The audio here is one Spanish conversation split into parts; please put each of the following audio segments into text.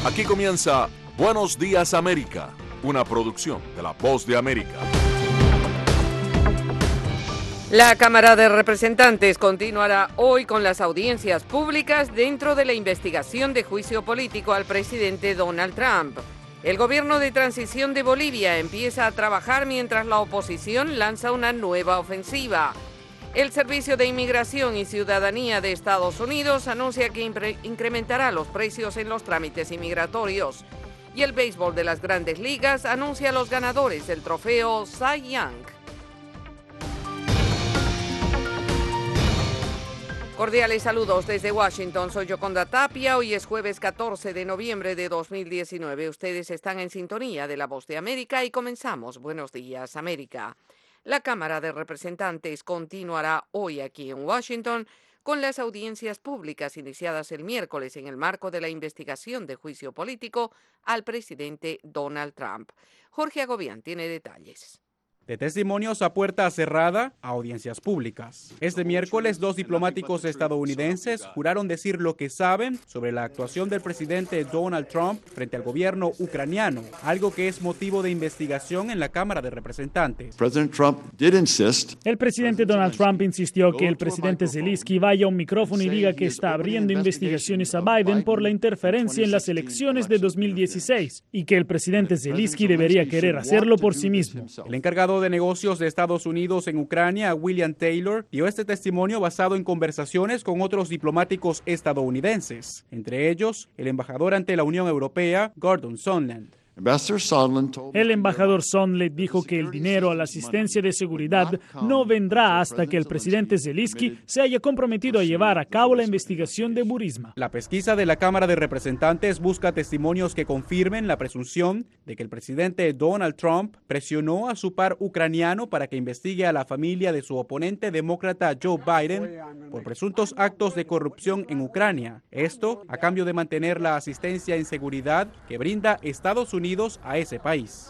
Aquí comienza Buenos Días América, una producción de La Voz de América. La Cámara de Representantes continuará hoy con las audiencias públicas dentro de la investigación de juicio político al presidente Donald Trump. El gobierno de transición de Bolivia empieza a trabajar mientras la oposición lanza una nueva ofensiva. El Servicio de Inmigración y Ciudadanía de Estados Unidos anuncia que incrementará los precios en los trámites inmigratorios. Y el béisbol de las Grandes Ligas anuncia a los ganadores del trofeo Cy Young. Cordiales saludos desde Washington, soy Yoconda Tapia, hoy es jueves 14 de noviembre de 2019. Ustedes están en sintonía de La Voz de América y comenzamos Buenos Días América. La Cámara de Representantes continuará hoy aquí en Washington con las audiencias públicas iniciadas el miércoles en el marco de la investigación de juicio político al presidente Donald Trump. Jorge Agobián tiene detalles. De testimonios a puerta cerrada a audiencias públicas. Este miércoles, 2 diplomáticos estadounidenses juraron decir lo que saben sobre la actuación del presidente Donald Trump frente al gobierno ucraniano, algo que es motivo de investigación en la Cámara de Representantes. El presidente Donald Trump insistió que el presidente Zelensky vaya a un micrófono y diga que está abriendo investigaciones a Biden por la interferencia en las elecciones de 2016 y que el presidente Zelensky debería querer hacerlo por sí mismo. El encargado de negocios de Estados Unidos en Ucrania, William Taylor, dio este testimonio basado en conversaciones con otros diplomáticos estadounidenses, entre ellos el embajador ante la Unión Europea, Gordon Sondland. El embajador Sondland dijo que el dinero a la asistencia de seguridad no vendrá hasta que el presidente Zelensky se haya comprometido a llevar a cabo la investigación de Burisma. La pesquisa de la Cámara de Representantes busca testimonios que confirmen la presunción de que el presidente Donald Trump presionó a su par ucraniano para que investigue a la familia de su oponente demócrata Joe Biden por presuntos actos de corrupción en Ucrania. Esto a cambio de mantener la asistencia en seguridad que brinda Estados Unidos a ese país.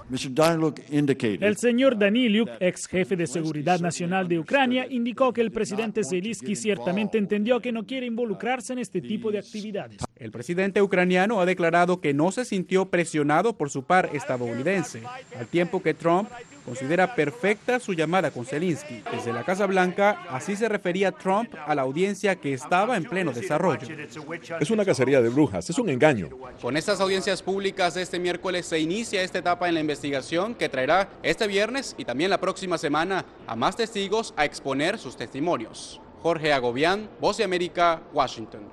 El señor Daniliuk, ex jefe de Seguridad Nacional de Ucrania, indicó que el presidente Zelensky ciertamente entendió que no quiere involucrarse en este tipo de actividades. El presidente ucraniano ha declarado que no se sintió presionado por su par estadounidense, al tiempo que Trump considera perfecta su llamada con Zelensky. Desde la Casa Blanca, así se refería Trump a la audiencia que estaba en pleno desarrollo. Es una cacería de brujas, es un engaño. Con estas audiencias públicas de este miércoles se inicia esta etapa en la investigación que traerá este viernes y también la próxima semana a más testigos a exponer sus testimonios. Jorge Agobián, Voz de América, Washington.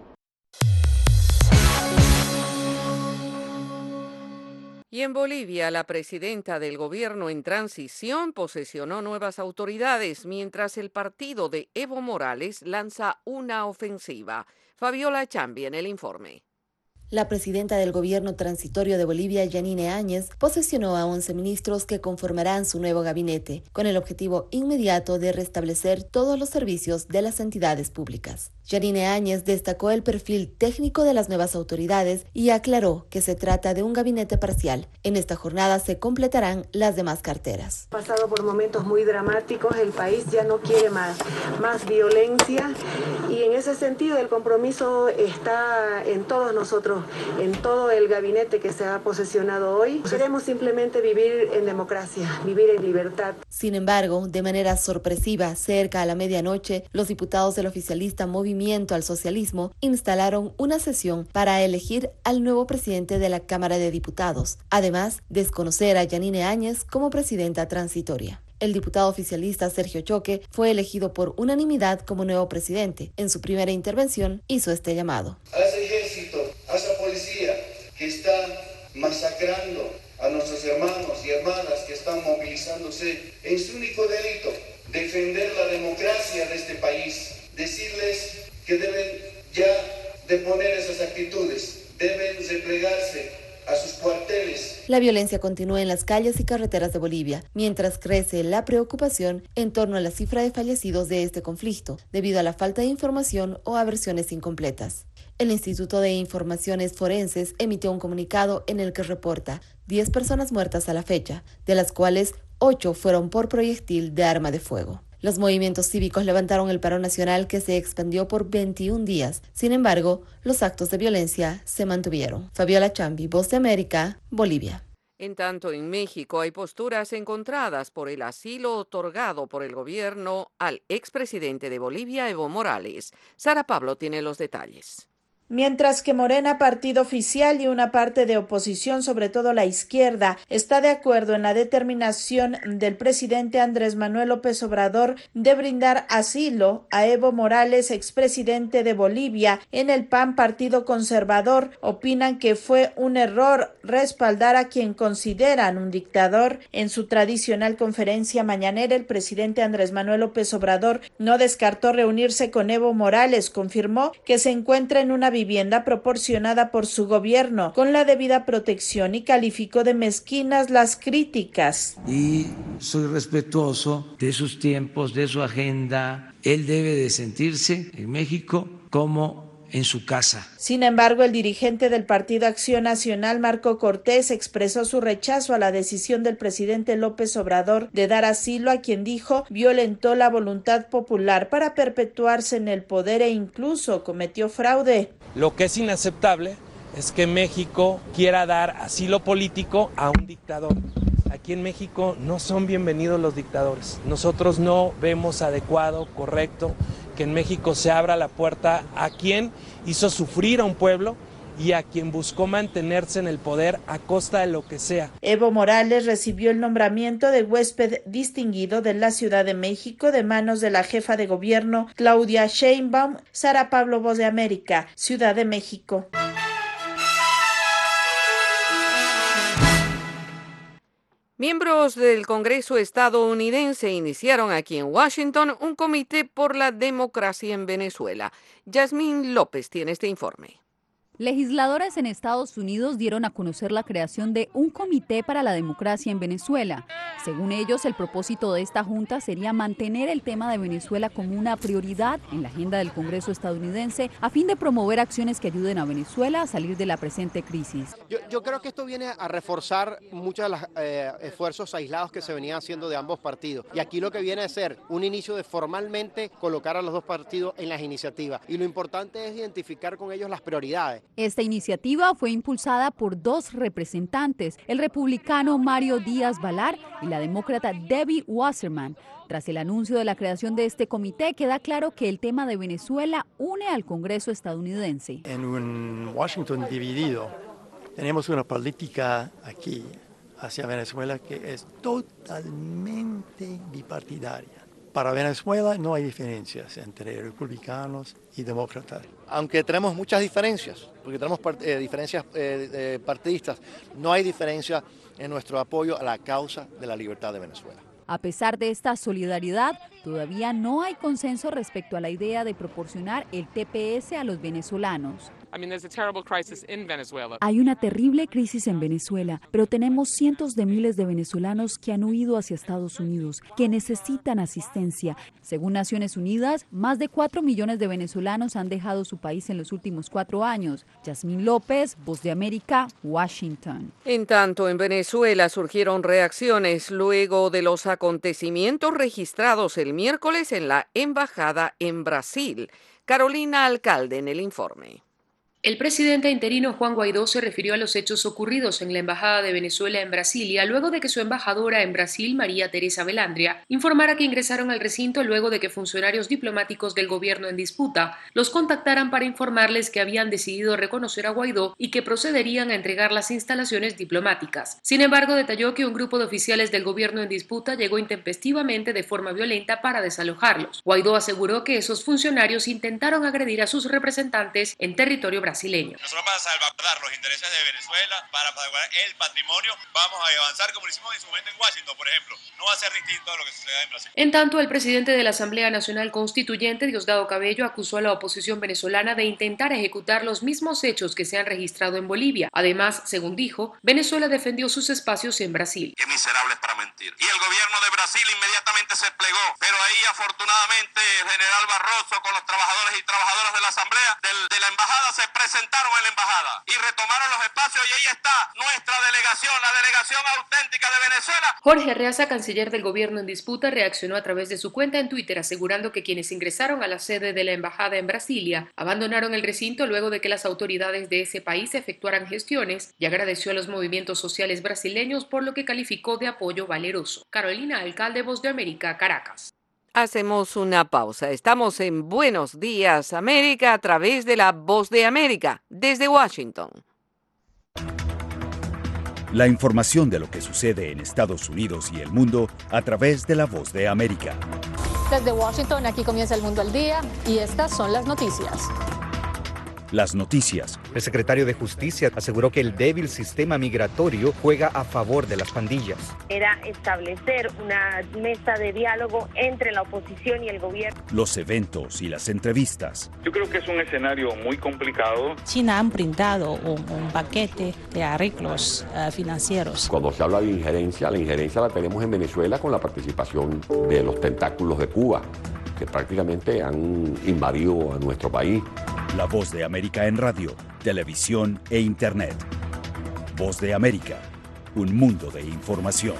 Y en Bolivia, la presidenta del gobierno en transición posesionó nuevas autoridades, mientras el partido de Evo Morales lanza una ofensiva. Fabiola Chambi en el informe. La presidenta del gobierno transitorio de Bolivia, Yanine Áñez, posesionó a 11 ministros que conformarán su nuevo gabinete, con el objetivo inmediato de restablecer todos los servicios de las entidades públicas. Yanine Áñez destacó el perfil técnico de las nuevas autoridades y aclaró que se trata de un gabinete parcial. En esta jornada se completarán las demás carteras. Pasado por momentos muy dramáticos, el país ya no quiere más violencia y en ese sentido el compromiso está en todos nosotros, en todo el gabinete que se ha posesionado hoy. Queremos simplemente vivir en democracia, vivir en libertad. Sin embargo, de manera sorpresiva, cerca a la medianoche, los diputados del oficialista Movimiento al Socialismo instalaron una sesión para elegir al nuevo presidente de la Cámara de Diputados, además desconocer a Yanine Áñez como presidenta transitoria. El diputado oficialista Sergio Choque fue elegido por unanimidad como nuevo presidente. En su primera intervención hizo este llamado. A ese ejército, a esa policía que está masacrando a nuestros hermanos y hermanas que están movilizándose en su único delito, defender la democracia de este país, decirles que deben ya deponer esas actitudes, deben replegarse a sus cuarteles. La violencia continúa en las calles y carreteras de Bolivia, mientras crece la preocupación en torno a la cifra de fallecidos de este conflicto, debido a la falta de información o a versiones incompletas. El Instituto de Informaciones Forenses emitió un comunicado en el que reporta 10 personas muertas a la fecha, de las cuales 8 fueron por proyectil de arma de fuego. Los movimientos cívicos levantaron el paro nacional que se expandió por 21 días. Sin embargo, los actos de violencia se mantuvieron. Fabiola Chambi, Voz de América, Bolivia. En tanto, en México hay posturas encontradas por el asilo otorgado por el gobierno al expresidente de Bolivia, Evo Morales. Sara Pablo tiene los detalles. Mientras que Morena, partido oficial, y una parte de oposición, sobre todo la izquierda, está de acuerdo en la determinación del presidente Andrés Manuel López Obrador de brindar asilo a Evo Morales, expresidente de Bolivia. En el PAN, partido conservador, opinan que fue un error respaldar a quien consideran un dictador. En su tradicional conferencia mañanera, el presidente Andrés Manuel López Obrador no descartó reunirse con Evo Morales. Confirmó que se encuentra en una vivienda proporcionada por su gobierno con la debida protección y calificó de mezquinas las críticas. Y soy respetuoso de sus tiempos, de su agenda. Él debe de sentirse en México como en su casa. Sin embargo, el dirigente del Partido Acción Nacional, Marco Cortés, expresó su rechazo a la decisión del presidente López Obrador de dar asilo a quien dijo violentó la voluntad popular para perpetuarse en el poder e incluso cometió fraude. Lo que es inaceptable es que México quiera dar asilo político a un dictador. Aquí en México no son bienvenidos los dictadores. Nosotros no vemos adecuado, correcto, que en México se abra la puerta a quien hizo sufrir a un pueblo y a quien buscó mantenerse en el poder a costa de lo que sea. Evo Morales recibió el nombramiento de huésped distinguido de la Ciudad de México de manos de la jefa de gobierno, Claudia Sheinbaum. Sara Pablo, Voz de América, Ciudad de México. Miembros del Congreso estadounidense iniciaron aquí en Washington un comité por la democracia en Venezuela. Yasmín López tiene este informe. Legisladores en Estados Unidos dieron a conocer la creación de un comité para la democracia en Venezuela. Según ellos, el propósito de esta junta sería mantener el tema de Venezuela como una prioridad en la agenda del Congreso estadounidense a fin de promover acciones que ayuden a Venezuela a salir de la presente crisis. Yo creo que esto viene a reforzar muchos de los esfuerzos aislados que se venían haciendo de ambos partidos. Y aquí lo que viene a ser un inicio de formalmente colocar a los dos partidos en las iniciativas. Y lo importante es identificar con ellos las prioridades. Esta iniciativa fue impulsada por dos representantes, el republicano Mario Díaz-Balart y la demócrata Debbie Wasserman. Tras el anuncio de la creación de este comité, queda claro que el tema de Venezuela une al Congreso estadounidense. En un Washington dividido, tenemos una política aquí hacia Venezuela que es totalmente bipartidaria. Para Venezuela no hay diferencias entre republicanos y demócratas. Aunque tenemos muchas diferencias, porque tenemos diferencias partidistas, no hay diferencia en nuestro apoyo a la causa de la libertad de Venezuela. A pesar de esta solidaridad, todavía no hay consenso respecto a la idea de proporcionar el TPS a los venezolanos. Hay una terrible crisis en Venezuela, pero tenemos cientos de miles de venezolanos que han huido hacia Estados Unidos, que necesitan asistencia. Según Naciones Unidas, más de 4 millones de venezolanos han dejado su país en los últimos 4 años. Yasmín López, Voz de América, Washington. En tanto, en Venezuela surgieron reacciones luego de los acontecimientos registrados el miércoles en la embajada en Brasil. Carolina Alcalde en el informe. El presidente interino Juan Guaidó se refirió a los hechos ocurridos en la Embajada de Venezuela en Brasilia luego de que su embajadora en Brasil, María Teresa Velandria, informara que ingresaron al recinto luego de que funcionarios diplomáticos del gobierno en disputa los contactaran para informarles que habían decidido reconocer a Guaidó y que procederían a entregar las instalaciones diplomáticas. Sin embargo, detalló que un grupo de oficiales del gobierno en disputa llegó intempestivamente de forma violenta para desalojarlos. Guaidó aseguró que esos funcionarios intentaron agredir a sus representantes en territorio brasileño. Nosotros para salvaguardar los intereses de Venezuela, para salvaguardar el patrimonio, vamos a avanzar como lo hicimos en su momento en Washington, por ejemplo. No va a ser distinto a lo que suceda en Brasil. En tanto, el presidente de la Asamblea Nacional Constituyente, Diosdado Cabello, acusó a la oposición venezolana de intentar ejecutar los mismos hechos que se han registrado en Bolivia. Además, según dijo, Venezuela defendió sus espacios en Brasil. Qué miserables para mentir. Y el gobierno de Brasil inmediatamente se plegó, pero ahí afortunadamente el general Barroso con los trabajadores y trabajadoras de la Asamblea, de la embajada se presentaron en la embajada y retomaron los espacios y ahí está nuestra delegación, la delegación auténtica de Venezuela. Jorge Arreaza, canciller del gobierno en disputa, reaccionó a través de su cuenta en Twitter asegurando que quienes ingresaron a la sede de la embajada en Brasilia abandonaron el recinto luego de que las autoridades de ese país efectuaran gestiones y agradeció a los movimientos sociales brasileños por lo que calificó de apoyo valeroso. Carolina Alcalde, Voz de América, Caracas. Hacemos una pausa. Estamos en Buenos Días América a través de la Voz de América, desde Washington. La información de lo que sucede en Estados Unidos y el mundo a través de la Voz de América. Desde Washington, aquí comienza El Mundo al Día y estas son las noticias. Las noticias. El secretario de Justicia aseguró que el débil sistema migratorio juega a favor de las pandillas. Era establecer una mesa de diálogo entre la oposición y el gobierno. Los eventos y las entrevistas. Yo creo que es un escenario muy complicado. China han brindado un paquete de arreglos financieros. Cuando se habla de injerencia, la injerencia la tenemos en Venezuela con la participación de los tentáculos de Cuba, que prácticamente han invadido a nuestro país. La Voz de América en radio, televisión e internet. Voz de América, un mundo de información.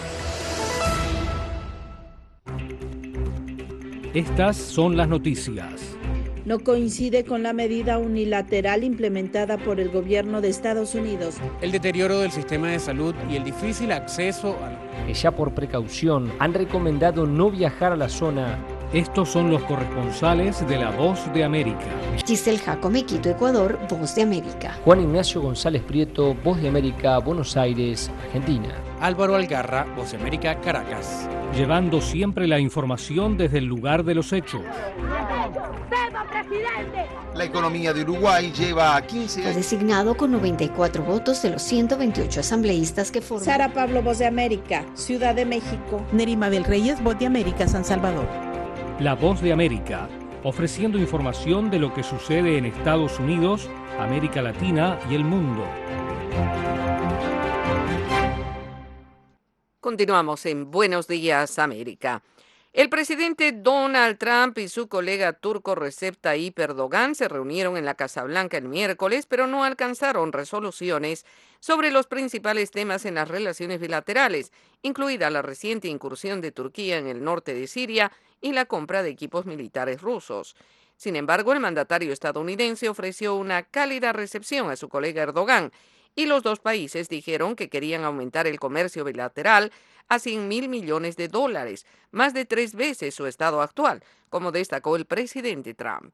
Estas son las noticias. No coincide con la medida unilateral implementada por el gobierno de Estados Unidos. El deterioro del sistema de salud y el difícil acceso a... Que ya por precaución han recomendado no viajar a la zona. Estos son los corresponsales de La Voz de América. Giselle Jacome, Quito, Ecuador, Voz de América. Juan Ignacio González Prieto, Voz de América, Buenos Aires, Argentina. Álvaro Algarra, Voz de América, Caracas. Llevando siempre la información desde el lugar de los hechos. La economía de Uruguay lleva a 15 años. Fue designado con 94 votos de los 128 asambleístas que forman. Sara Pablo, Voz de América, Ciudad de México. Nerima Bel Reyes, Voz de América, San Salvador. La Voz de América, ofreciendo información de lo que sucede en Estados Unidos, América Latina y el mundo. Continuamos en Buenos Días América. El presidente Donald Trump y su colega turco Recep Tayyip Erdogan se reunieron en la Casa Blanca el miércoles, pero no alcanzaron resoluciones sobre los principales temas en las relaciones bilaterales, incluida la reciente incursión de Turquía en el norte de Siria y la compra de equipos militares rusos. Sin embargo, el mandatario estadounidense ofreció una cálida recepción a su colega Erdogan, y los dos países dijeron que querían aumentar el comercio bilateral a $100.000 millones, más de 3 veces su estado actual, como destacó el presidente Trump.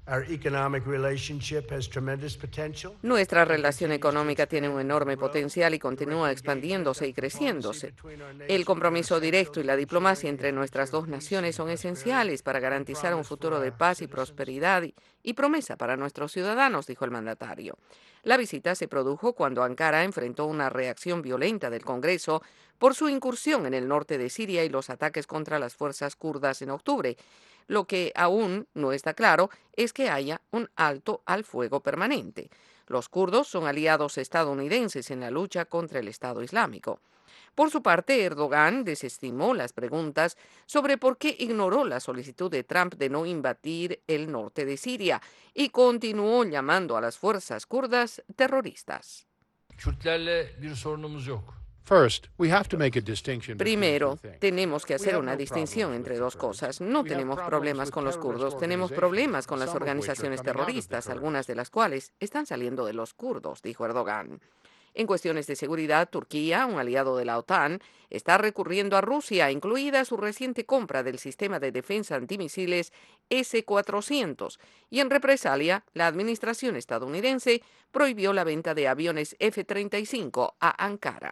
Nuestra relación económica tiene un enorme potencial y continúa expandiéndose y creciéndose. El compromiso directo y la diplomacia entre nuestras dos naciones son esenciales para garantizar un futuro de paz y prosperidad y promesa para nuestros ciudadanos, dijo el mandatario. La visita se produjo cuando Ankara enfrentó una reacción violenta del Congreso por su incursión en el norte de Siria y los ataques contra las fuerzas kurdas en octubre. Lo que aún no está claro es que haya un alto al fuego permanente. Los kurdos son aliados estadounidenses en la lucha contra el Estado Islámico. Por su parte, Erdogan desestimó las preguntas sobre por qué ignoró la solicitud de Trump de no invadir el norte de Siria y continuó llamando a las fuerzas kurdas terroristas. Primero, tenemos que hacer una distinción entre dos cosas. No tenemos problemas con los kurdos, tenemos problemas con las organizaciones terroristas, algunas de las cuales están saliendo de los kurdos, dijo Erdogan. En cuestiones de seguridad, Turquía, un aliado de la OTAN, está recurriendo a Rusia, incluida su reciente compra del sistema de defensa antimisiles S-400, y en represalia, la administración estadounidense prohibió la venta de aviones F-35 a Ankara.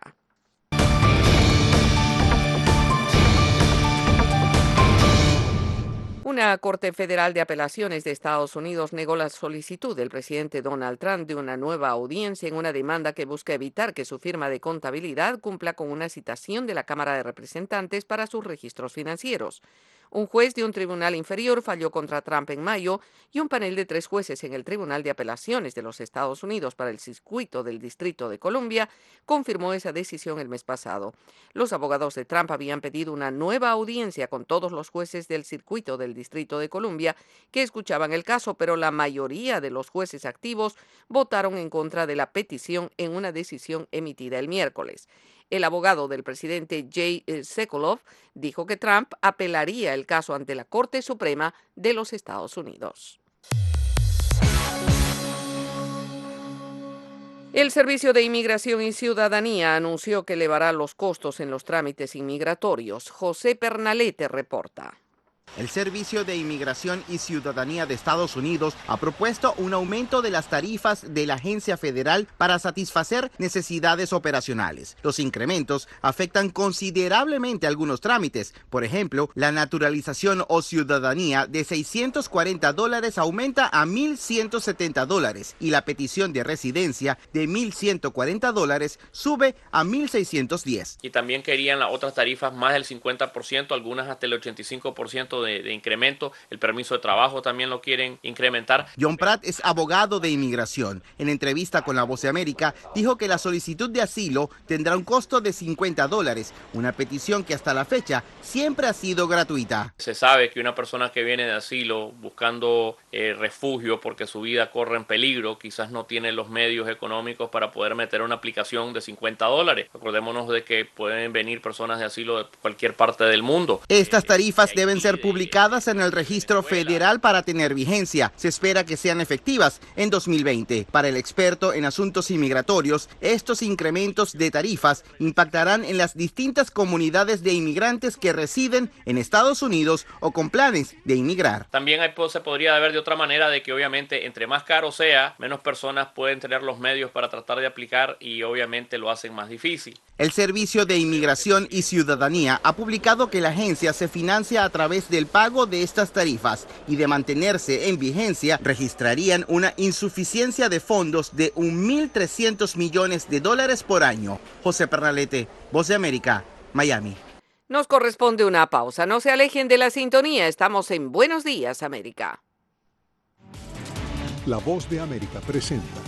Una Corte Federal de Apelaciones de Estados Unidos negó la solicitud del presidente Donald Trump de una nueva audiencia en una demanda que busca evitar que su firma de contabilidad cumpla con una citación de la Cámara de Representantes para sus registros financieros. Un juez de un tribunal inferior falló contra Trump en mayo y un panel de 3 jueces en el Tribunal de Apelaciones de los Estados Unidos para el Circuito del Distrito de Columbia confirmó esa decisión el mes pasado. Los abogados de Trump habían pedido una nueva audiencia con todos los jueces del Circuito del Distrito de Columbia que escuchaban el caso, pero la mayoría de los jueces activos votaron en contra de la petición en una decisión emitida el miércoles. El abogado del presidente Jay Sekulow dijo que Trump apelaría el caso ante la Corte Suprema de los Estados Unidos. El Servicio de Inmigración y Ciudadanía anunció que elevará los costos en los trámites inmigratorios. José Pernalete reporta. El Servicio de Inmigración y Ciudadanía de Estados Unidos ha propuesto un aumento de las tarifas de la agencia federal para satisfacer necesidades operacionales. Los incrementos afectan considerablemente algunos trámites. Por ejemplo, la naturalización o ciudadanía de $640 aumenta a $1,170 y la petición de residencia de $1,140 sube a $1,610. Y también querían las otras tarifas más del 50%, algunas hasta el 85% de incremento. El permiso de trabajo también lo quieren incrementar. John Pratt es abogado de inmigración. En entrevista con La Voz de América, dijo que la solicitud de asilo tendrá un costo de $50, una petición que hasta la fecha siempre ha sido gratuita. Se sabe que una persona que viene de asilo buscando refugio porque su vida corre en peligro, quizás no tiene los medios económicos para poder meter una aplicación de $50. Acordémonos de que pueden venir personas de asilo de cualquier parte del mundo. Estas tarifas deben ser publicadas en el registro federal para tener vigencia. Se espera que sean efectivas en 2020. Para el experto en asuntos inmigratorios, estos incrementos de tarifas impactarán en las distintas comunidades de inmigrantes que residen en Estados Unidos o con planes de inmigrar. También se podría ver de otra manera de que obviamente entre más caro sea, menos personas pueden tener los medios para tratar de aplicar y obviamente lo hacen más difícil. El Servicio de Inmigración y Ciudadanía ha publicado que la agencia se financia a través del pago de estas tarifas y de mantenerse en vigencia registrarían una insuficiencia de fondos de $1,300 millones por año. José Pernalete, Voz de América, Miami. Nos corresponde una pausa. No se alejen de la sintonía. Estamos en Buenos Días, América. La Voz de América presenta.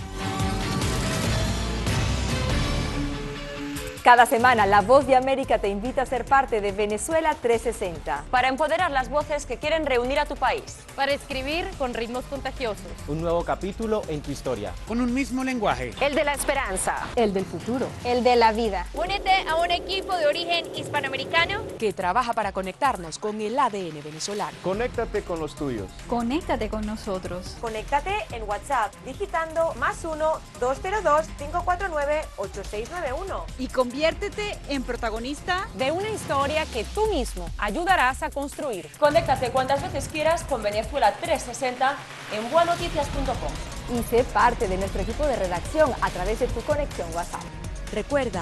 Cada semana, La Voz de América te invita a ser parte de Venezuela 360. Para empoderar las voces que quieren reunir a tu país. Para escribir con ritmos contagiosos. Un nuevo capítulo en tu historia. Con un mismo lenguaje. El de la esperanza. El del futuro. El de la vida. Únete a un equipo de origen hispanoamericano que trabaja para conectarnos con el ADN venezolano. Conéctate con los tuyos. Conéctate con nosotros. Conéctate en WhatsApp digitando +1-202-549-8691. Y conviértete en protagonista de una historia que tú mismo ayudarás a construir. Conéctate cuantas veces quieras con Venezuela 360 en buenoticias.com. Y sé parte de nuestro equipo de redacción a través de tu conexión WhatsApp. Recuerda,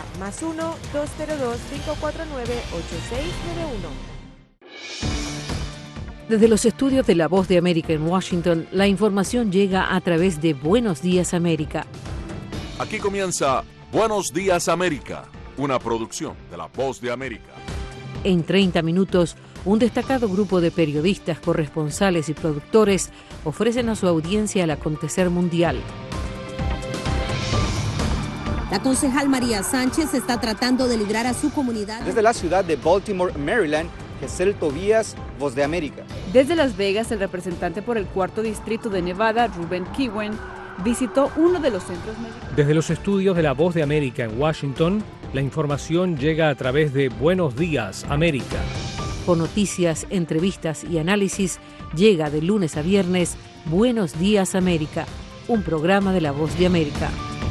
+1-202-549-8691. Desde los estudios de La Voz de América en Washington, la información llega a través de Buenos Días América. Aquí comienza Buenos Días América, una producción de La Voz de América. En 30 minutos, un destacado grupo de periodistas, corresponsales y productores ofrecen a su audiencia el acontecer mundial. La concejal María Sánchez está tratando de librar a su comunidad. Desde la ciudad de Baltimore, Maryland, Gesell Tobías, Voz de América. Desde Las Vegas, el representante por el 4º Distrito de Nevada, Ruben Kiwen, visitó uno de los centros médicos. Desde los estudios de La Voz de América en Washington, la información llega a través de Buenos Días América. Con noticias, entrevistas y análisis, llega de lunes a viernes Buenos Días América, un programa de La Voz de América.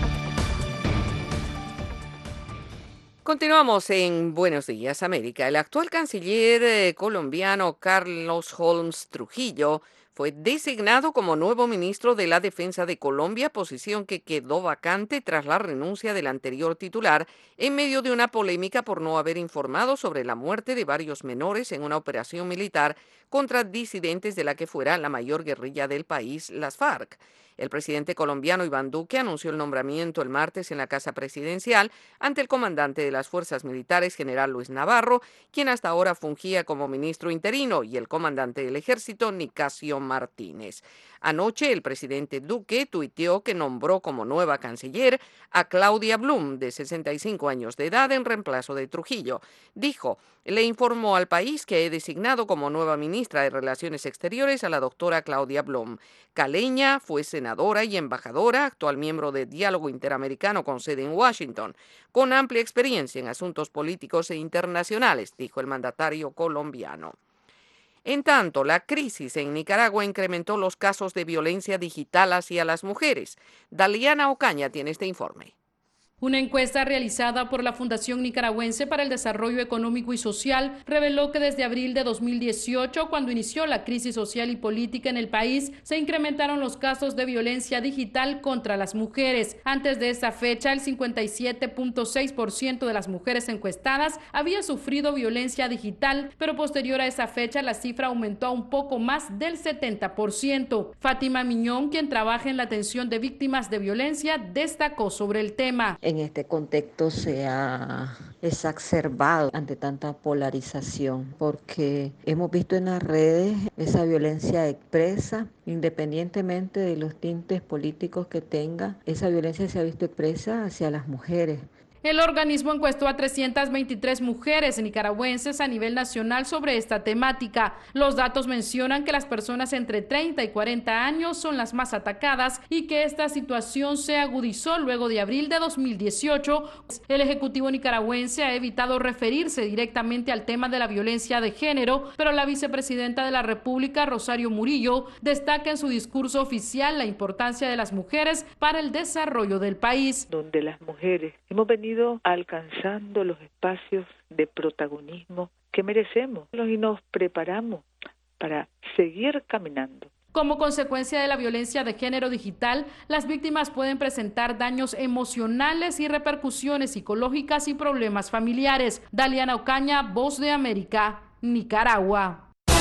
Continuamos en Buenos Días, América. El actual canciller colombiano Carlos Holmes Trujillo fue designado como nuevo ministro de la Defensa de Colombia, posición que quedó vacante tras la renuncia del anterior titular en medio de una polémica por no haber informado sobre la muerte de varios menores en una operación militar contra disidentes de la que fuera la mayor guerrilla del país, las FARC. El presidente colombiano Iván Duque anunció el nombramiento el martes en la Casa Presidencial ante el comandante de las Fuerzas Militares, general Luis Navarro, quien hasta ahora fungía como ministro interino, y el comandante del Ejército, Nicasio Martínez. Anoche, el presidente Duque tuiteó que nombró como nueva canciller a Claudia Blum, de 65 años de edad, en reemplazo de Trujillo. Dijo: le informó al país que he designado como nueva ministra de Relaciones Exteriores a la doctora Claudia Blum. Caleña fue senadora y embajadora, actual miembro de Diálogo Interamericano con sede en Washington, con amplia experiencia en asuntos políticos e internacionales, dijo el mandatario colombiano. En tanto, la crisis en Nicaragua incrementó los casos de violencia digital hacia las mujeres. Daliana Ocaña tiene este informe. Una encuesta realizada por la Fundación Nicaragüense para el Desarrollo Económico y Social reveló que desde abril de 2018, cuando inició la crisis social y política en el país, se incrementaron los casos de violencia digital contra las mujeres. Antes de esa fecha, el 57.6% de las mujeres encuestadas había sufrido violencia digital, pero posterior a esa fecha la cifra aumentó a un poco más del 70%. Fátima Miñón, quien trabaja en la atención de víctimas de violencia, destacó sobre el tema. En este contexto se ha exacerbado ante tanta polarización, porque hemos visto en las redes esa violencia expresa, independientemente de los tintes políticos que tenga. Esa violencia se ha visto expresa hacia las mujeres. El organismo encuestó a 323 mujeres nicaragüenses a nivel nacional sobre esta temática. Los datos mencionan que las personas entre 30 y 40 años son las más atacadas y que esta situación se agudizó luego de abril de 2018. El Ejecutivo nicaragüense ha evitado referirse directamente al tema de la violencia de género, pero la vicepresidenta de la República, Rosario Murillo, destaca en su discurso oficial la importancia de las mujeres para el desarrollo del país. Donde las mujeres hemos venido alcanzando los espacios de protagonismo que merecemos y nos preparamos para seguir caminando. Como consecuencia de la violencia de género digital, las víctimas pueden presentar daños emocionales y repercusiones psicológicas y problemas familiares. Daliana Ocaña, Voz de América, Nicaragua.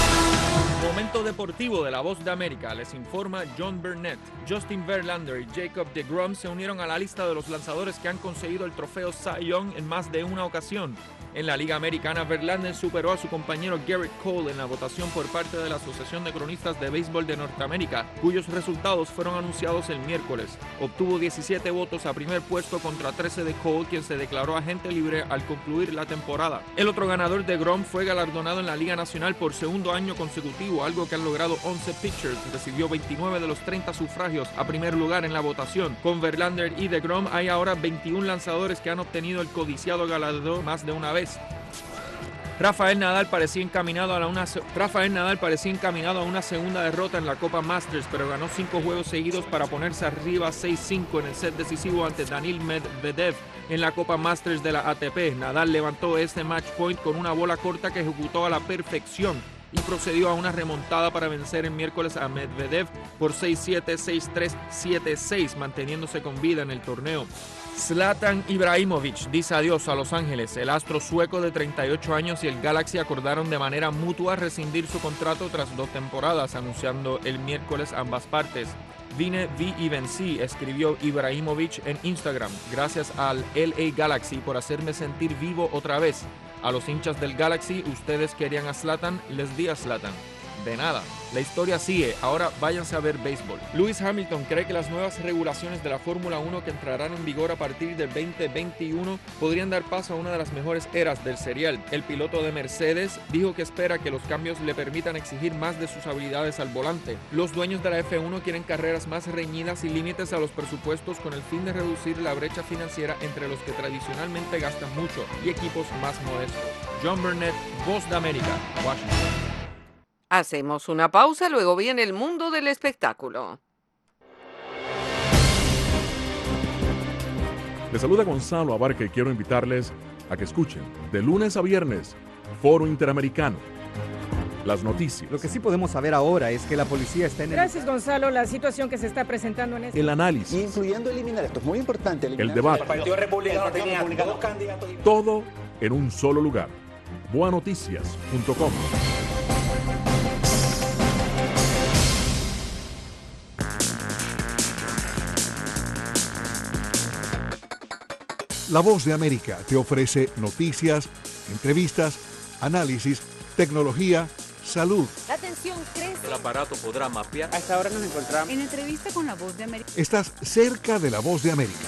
Momento deportivo de La Voz de América, les informa John Burnett. Justin Verlander y Jacob deGrom se unieron a la lista de los lanzadores que han conseguido el trofeo Cy Young en más de una ocasión. En la Liga Americana, Verlander superó a su compañero Garrett Cole en la votación por parte de la Asociación de Cronistas de Béisbol de Norteamérica, cuyos resultados fueron anunciados el miércoles. Obtuvo 17 votos a primer puesto contra 13 de Cole, quien se declaró agente libre al concluir la temporada. El otro ganador, deGrom, fue galardonado en la Liga Nacional por segundo año consecutivo, algo que han logrado 11 pitchers. Recibió 29 de los 30 sufragios a primer lugar en la votación. Con Verlander y deGrom hay ahora 21 lanzadores que han obtenido el codiciado galardón más de una vez. Rafael Nadal parecía encaminado a una segunda derrota en la Copa Masters, pero ganó 5 juegos seguidos para ponerse arriba 6-5 en el set decisivo ante Daniil Medvedev en la Copa Masters de la ATP. Nadal levantó este match point con una bola corta que ejecutó a la perfección y procedió a una remontada para vencer el miércoles a Medvedev por 6-7, 6-3, 7-6, manteniéndose con vida en el torneo. Zlatan Ibrahimovic dice adiós a Los Ángeles. El astro sueco de 38 años y el Galaxy acordaron de manera mutua rescindir su contrato tras 2 temporadas, anunciando el miércoles ambas partes. Vine, vi y vencí, escribió Ibrahimovic en Instagram. Gracias al LA Galaxy por hacerme sentir vivo otra vez. A los hinchas del Galaxy, ustedes querían a Zlatan, les di a Zlatan. De nada. La historia sigue, ahora váyanse a ver béisbol. Lewis Hamilton cree que las nuevas regulaciones de la Fórmula 1 que entrarán en vigor a partir del 2021 podrían dar paso a una de las mejores eras del serial. El piloto de Mercedes dijo que espera que los cambios le permitan exigir más de sus habilidades al volante. Los dueños de la F1 quieren carreras más reñidas y límites a los presupuestos con el fin de reducir la brecha financiera entre los que tradicionalmente gastan mucho y equipos más modestos. John Burnett, Voz de América, Washington. Hacemos una pausa, luego viene el mundo del espectáculo. Les saluda Gonzalo Abarca y quiero invitarles a que escuchen de lunes a viernes Foro Interamericano. Las noticias. Lo que sí podemos saber ahora es que la policía está en el... Gracias, Gonzalo. La situación que se está presentando en este... El análisis. Incluyendo eliminar, esto es muy importante. El debate. El Partido Republicano tenía 2 candidatos. Todo en un solo lugar. boanoticias.com. La Voz de América te ofrece noticias, entrevistas, análisis, tecnología, salud. La tensión crece. El aparato podrá mapear. A esta hora nos encontramos En entrevista con La Voz de América. Estás cerca de La Voz de América.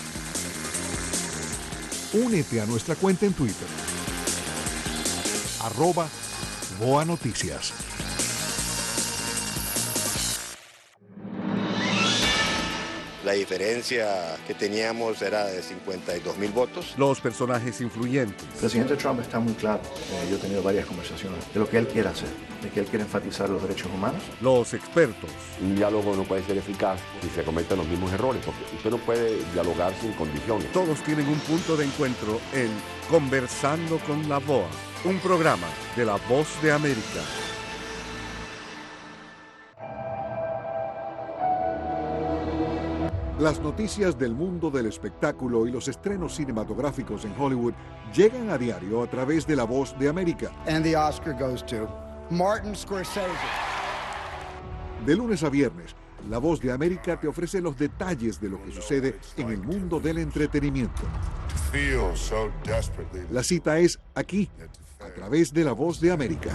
Únete a nuestra cuenta en Twitter. @Boa Noticias. La diferencia que teníamos era de 52.000 votos. Los personajes influyentes. El presidente Trump está muy claro. Yo he tenido varias conversaciones de lo que él quiere hacer, de que él quiere enfatizar los derechos humanos. Los expertos. Un diálogo no puede ser eficaz si se cometen los mismos errores, porque usted no puede dialogar sin condiciones. Todos tienen un punto de encuentro en Conversando con la VOA, un programa de La Voz de América. Las noticias del mundo del espectáculo y los estrenos cinematográficos en Hollywood llegan a diario a través de La Voz de América. And the Oscar goes to Martin Scorsese. De lunes a viernes, La Voz de América te ofrece los detalles de lo que sucede en el mundo del entretenimiento. La cita es aquí, a través de La Voz de América.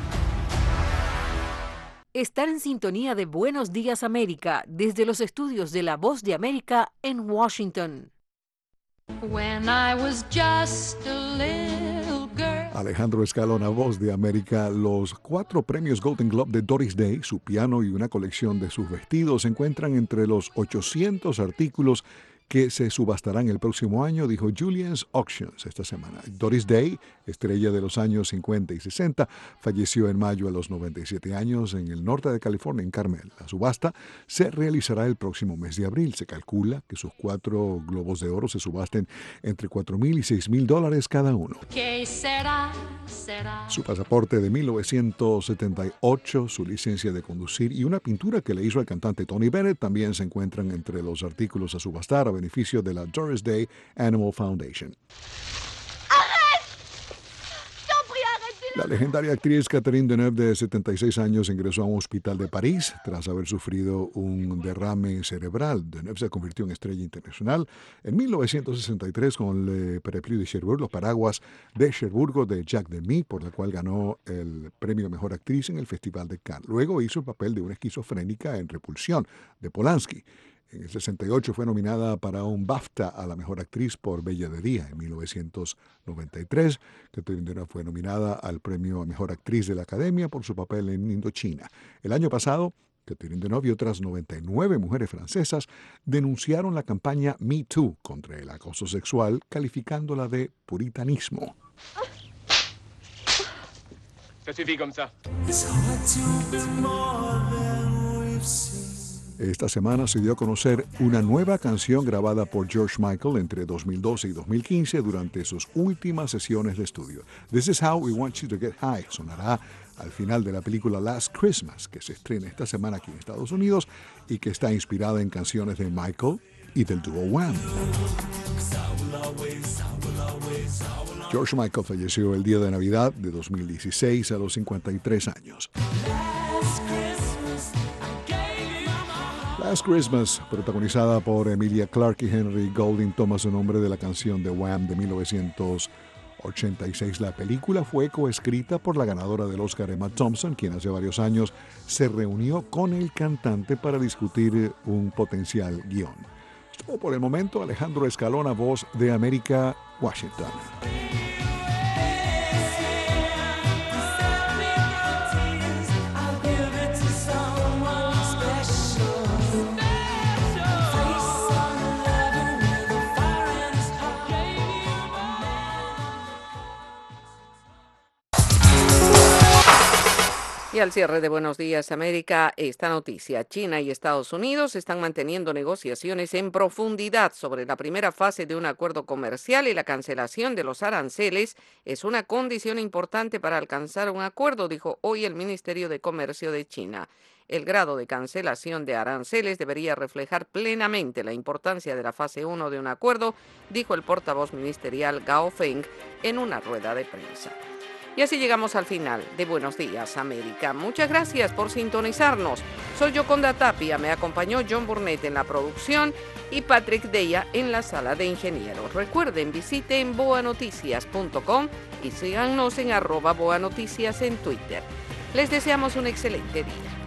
Estar en sintonía de Buenos Días América desde los estudios de La Voz de América en Washington. Alejandro Escalona, Voz de América. Los 4 premios Golden Globe de Doris Day, su piano y una colección de sus vestidos se encuentran entre los 800 artículos que se subastarán el próximo año, dijo Julien's Auctions esta semana. Doris Day, estrella de los años 50 y 60, falleció en mayo a los 97 años en el norte de California, en Carmel. La subasta se realizará el próximo mes de abril. Se calcula que sus 4 globos de oro se subasten entre $4,000 y $6,000 cada uno. ¿Qué será? Su pasaporte de 1978, su licencia de conducir y una pintura que le hizo al cantante Tony Bennett también se encuentran entre los artículos a subastar a beneficio de la Doris Day Animal Foundation. La legendaria actriz Catherine Deneuve, de 76 años, ingresó a un hospital de París tras haber sufrido un derrame cerebral. Deneuve se convirtió en estrella internacional en 1963 con Le Parapluie de Cherbourg, Los Paraguas de Cherburgo, de Jacques Demy, por la cual ganó el premio a Mejor Actriz en el Festival de Cannes. Luego hizo el papel de una esquizofrénica en Repulsión, de Polanski. En el 68 fue nominada para un BAFTA a la Mejor Actriz por Bella de Día. En 1993, Catherine Deneuve fue nominada al premio a Mejor Actriz de la Academia por su papel en Indochina. El año pasado, Catherine Deneuve y otras 99 mujeres francesas denunciaron la campaña Me Too contra el acoso sexual, calificándola de puritanismo. Esta semana se dio a conocer una nueva canción grabada por George Michael entre 2012 y 2015 durante sus últimas sesiones de estudio. This Is How We Want You to Get High sonará al final de la película Last Christmas, que se estrena esta semana aquí en Estados Unidos y que está inspirada en canciones de Michael y del dúo Wham. George Michael falleció el día de Navidad de 2016 a los 53 años. Last Christmas, protagonizada por Emilia Clarke y Henry Golding, toma su nombre de la canción de Wham de 1986. La película fue coescrita por la ganadora del Oscar, Emma Thompson, quien hace varios años se reunió con el cantante para discutir un potencial guión. Esto por el momento. Alejandro Escalona, Voz de América, Washington. Y al cierre de Buenos Días América, esta noticia. China y Estados Unidos están manteniendo negociaciones en profundidad sobre la primera fase de un acuerdo comercial y la cancelación de los aranceles es una condición importante para alcanzar un acuerdo, dijo hoy el Ministerio de Comercio de China. El grado de cancelación de aranceles debería reflejar plenamente la importancia de la fase 1 de un acuerdo, dijo el portavoz ministerial Gao Feng en una rueda de prensa. Y así llegamos al final de Buenos Días, América. Muchas gracias por sintonizarnos. Soy Yoconda Tapia, me acompañó John Burnett en la producción y Patrick Deya en la sala de ingenieros. Recuerden, visiten boanoticias.com y síganos en @boanoticias en Twitter. Les deseamos un excelente día.